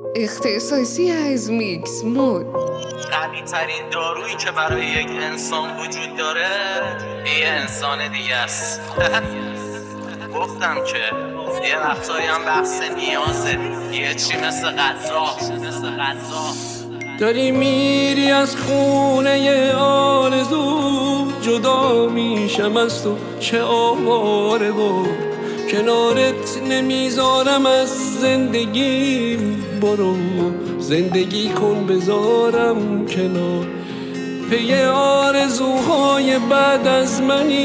اختصاصی از میکس مود. قوی ترین دارویی که برای یک انسان وجود داره یه انسان دیگه است. گفتم که یه وقتایی هم بحث نیازه، یه چی مثل غذا. داری میری از خونه آرزو، جدا میشم از تو چه آواره بود، کنارت نمیذارم از زندگیم، برو زندگی کن بذارم کنار. پی آرزوهای بعد از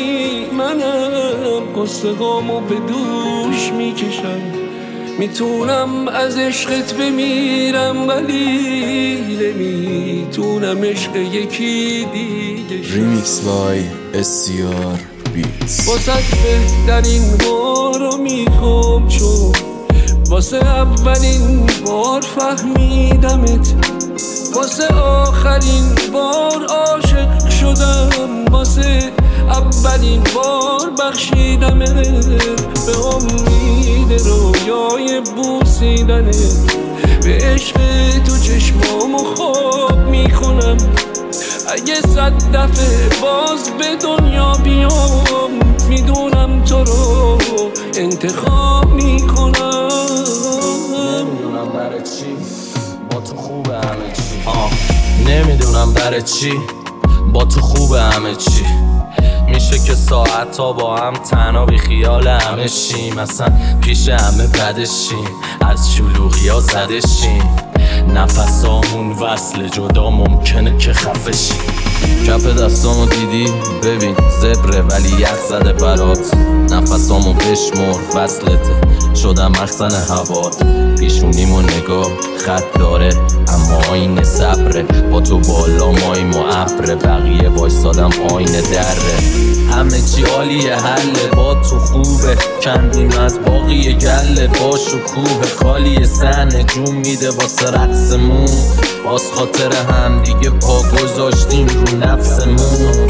منم قصه غامو به دوش میکشم، میتونم از عشقت بمیرم ولی نمیتونم عشق یکی دیگه. ریمیکس بای SCR بیتس. واسه بهترین بارو میخوام چون واسه اولین بار فهمیدمت، واسه آخرین بار عاشق شدم، واسه اولین بار بخشیدمت، به امید رویای بوسیدنت، به عشق تو چشمامو خواب میکنم. اگه 100 دفعه باز به دنیا بیام، میدونم تو رو انتخاب میکنم. نمیدونم برای چی با تو خوبه همه چی، نمیدونم برای چی با تو خوبه همه چی. میشه که ساعتا با هم تنها بی خیال همه شیم، اصلا پیش همه بدشیم، از شلوغی ها زدشیم، نفسامون وصل جدا ممکنه که خفه شیم. کف دستامو دیدی ببین زبره ولی یخ زده برات، نفسامو بشمر وصلته شدم مخزن هوات، پیشونیمو نگاه خط داره اما آینه صبره، با تو بالا ماییم و ابره، بقیه وایسادم آینه دره، همه چی عالیه حله با تو خوبه، کندیم از باقی گله، با شکوه خالی سنه جون میده واسه رقصمون، باز خاطر هم دیگه پا گذاشتیم رو نفسمون.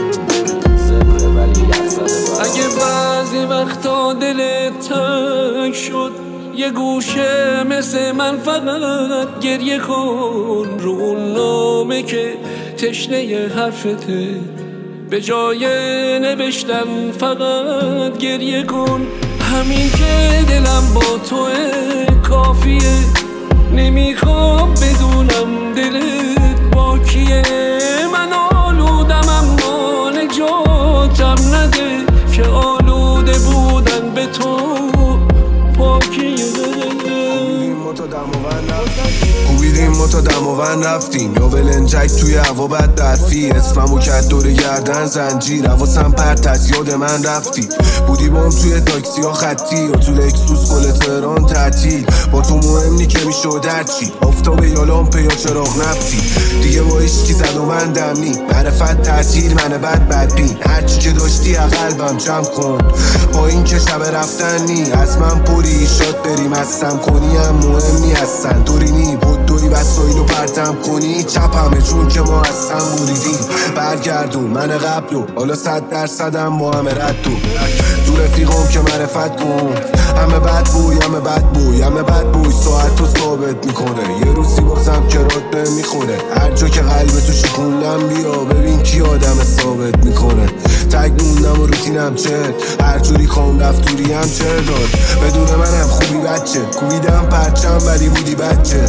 اگه بعضی وقتا دلت تنگ شد یه گوشه مثل من فقط گریه کن، رو اون نامه که تشنه حرفته، به جای نوشتن فقط گریه کن. همین که دلم با توه کافیه، نمیخوام بدونم دلت با کیه، من آلودم اما نجاتم نده که آلوده بودن به تو پاکیه. کوبیدیم ما تا دماوند رفتیم یا ولنجک توی هوا بد درفی، اسممو کرد دور گردن زنجیر، حواسم پرت از یاد من رفتی، بودی بام توی تاکسی ها خطی یا تو لکسوس کل تهران تعطیل، با تو مهم نی که میشد هرچی، آفتاب یا لامپه یا چراغ نفتی، دیگه با عشقی زد و من دمنی، معرفت تعطیل من بدبین، هرچی که داشتی قلبم جمع کن، با این که شب رفتن نی از من پری شاد بریم هستم کنی هم مهم نی هستن طوری نی بدوی وسایل رو پرتم کنی چپ همه چون که ما هستم بوریدیم، برگردون من قبلو حالا 100% هم با همه ردو، تو رفیقم که معرفت کن، همه بد بوی ساعت رو ثابت میکنه، یه روزی بازم که راد به میخوره، هر جا که قلب تو شکوندم بیا ببین کی آدم ثابت میکنه، تگ موندم و روتینم چه هر جوری خوام رفتوری هم چه داد، بدون منم خوبی بچه کوبیدم پرچم ولی بودی بچه.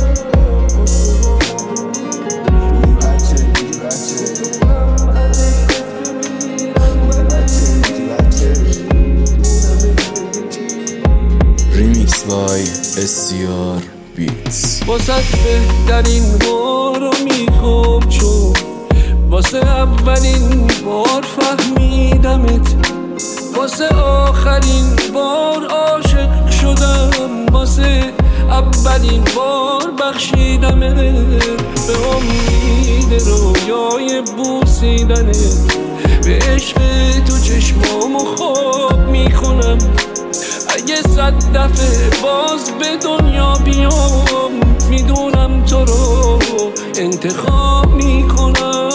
ریمیکس بای SCR بیتس. واسه بهترین بارو میخوام چون واسه اولین بار فهمیدمت، واسه آخرین بار عاشق شدم، واسه اولین بار بخشیدمت، به امید رویای بوسیدنت، به عشق تو چشمامو خواب میکنم. اگه 100 دفعه باز به دنیا بیام، میدونم تو رو انتخاب میکنم.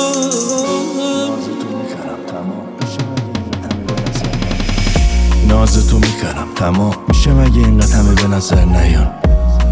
نازتو میکرم تمام میشه مگه اینقدر همه به نظر نیان،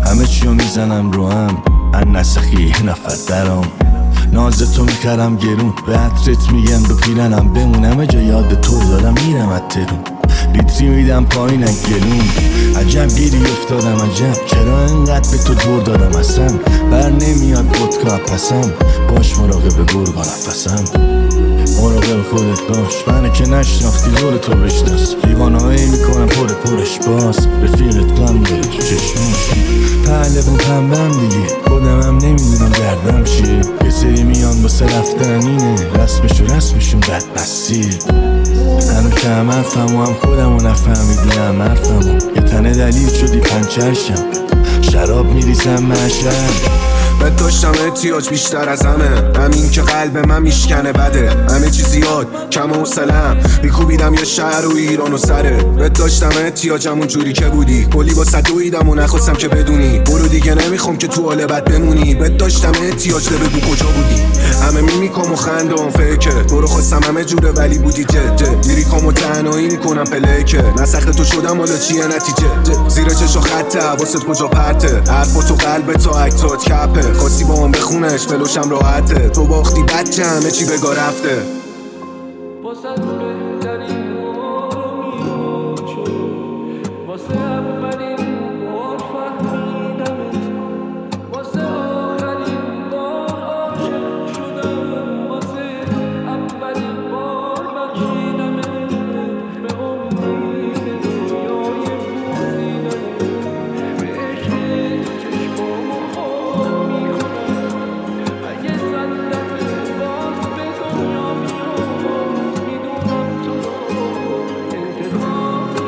همه چیو میزنم رو هم ان نسخی یه نفر درام ناز تو میخرم گرون به عطرت میگم رو پیرنم بمونم جا یاد تو دارم میرم اترون لیتری میدم پایین گلون عجب گیری افتادم عجب چرا انقدر به تو دور دارم اصلا بر نمیاد ودکا پسم باش مراقب گرگا نفسم مراقب خودت باش منه که نشناختی زور تو بشناس دیوانه هایی میکنم پرش باز رفیقت غم داره تو چشماش پهلوون پنبم دیگه خودم هم نمیدونم دردم چیه یه سری میان واسه رفتن اینه رسمشون بدبستی هنو که هم حرفم و هم خودم و نفهمیدی هم حرفم یه تنه دلیل شدی پنچرشم شراب میریزم معشر بهت داشتم احتیاج بیشتر از همین که قلب من میشکنه بده همه چی زیاد کم حوصله‌ام میکوبیدم یه شهر و ایران و سره بهت داشتم احتیاج همون جوری که بودی کلی واسه دویدم و نخواستم که بدونی برو دیگه نمیخوام که تو حال بد بمونی بهت داشتم احتیاج ده بگو کجا بودی همه میمیکم و خندم فکر تو رو خواستم همه جوره ولی بودی جد میریکم و تنهایی میکنم پلکه نسخت تو شدم حالا چیه نتیجه زیر چشو خطه حواست کجا پرته حرفا تو قلب تا اکتات کپه خواستی با هم بخونش فلوشم راحته تو باختی بچه همه چی بگا رفته واسه بهترین بار واسه اولین بار فهمیدمت واسه آخرین بار عاشق شدم واسه اولین بار بخشیدمت به امید دنیای بوزیدمت به عشق چشمامو خواب میکنم اگه صد دفعه باز به دنیا میام میدونم تو انتخاب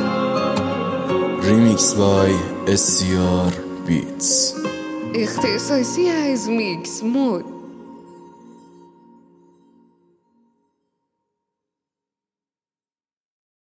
Remix by SCR Beats. اختصاصی از میکس مود